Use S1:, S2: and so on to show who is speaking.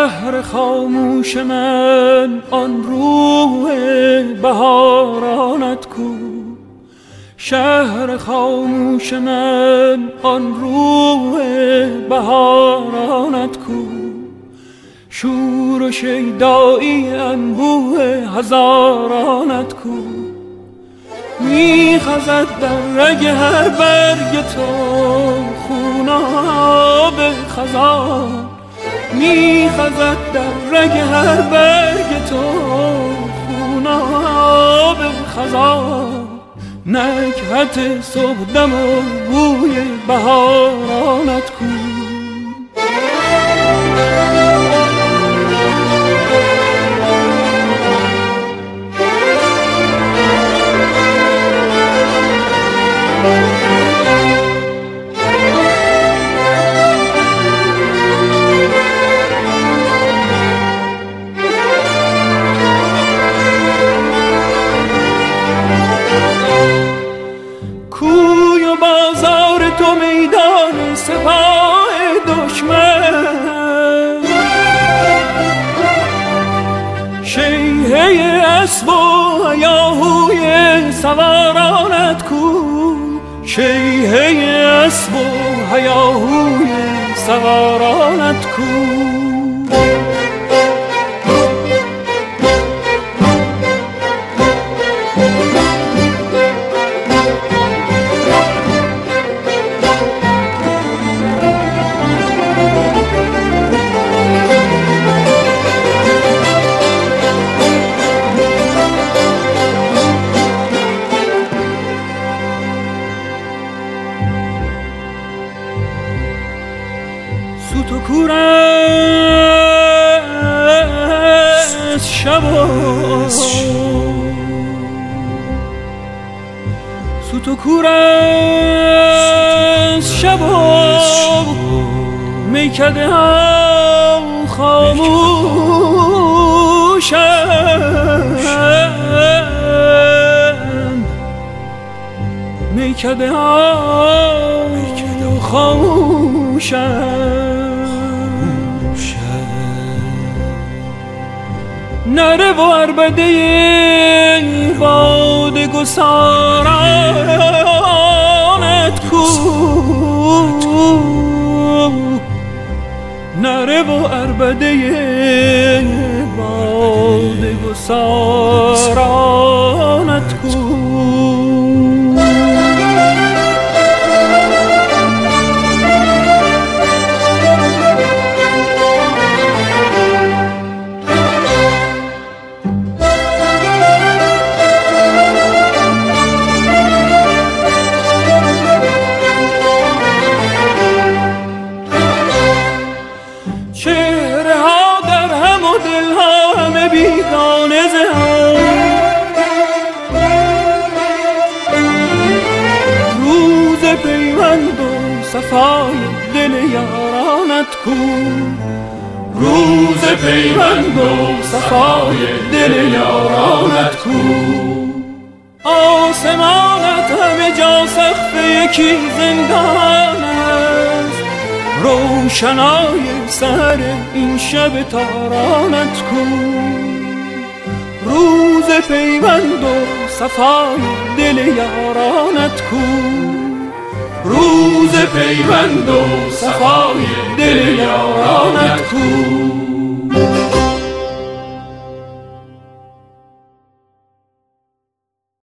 S1: شهر خاموش من آن روح بهارانت کو، شهر خاموش من آن روح بهارانت کو، شور و شیدایی انبوه هزارانت کو، میخزد در رگ هر برگ تو خوناب خزان، میخزد در رگ هر برگ تو خوناب خزان، نکهت صبحدم و بوی بهارانت کو. سپاه دشمن، شیهه اسب و هیاهوی سوارانت کو، شیهه اسب و هیاهوی سوارانت کو. سوت و کور از شب و سوت و کور از شب و میکده هم خاموشم، میکده هم خاموشم، نره و عربده باد گسارانت کو، نره و عربده باد گسارانت کو. چهره ها در هم و دل ها همه بیگانه ز هم، روز پیوند و صفای دل یارانت کو، روز پیوند و صفای دل یارانت کو. آسمانت همه جا سقف یکی زندان است، روشنای سر این شب تارانت کو، روز پیوند و صفای دل یارانت کو، روز پیوند و صفای دل یارانت کو.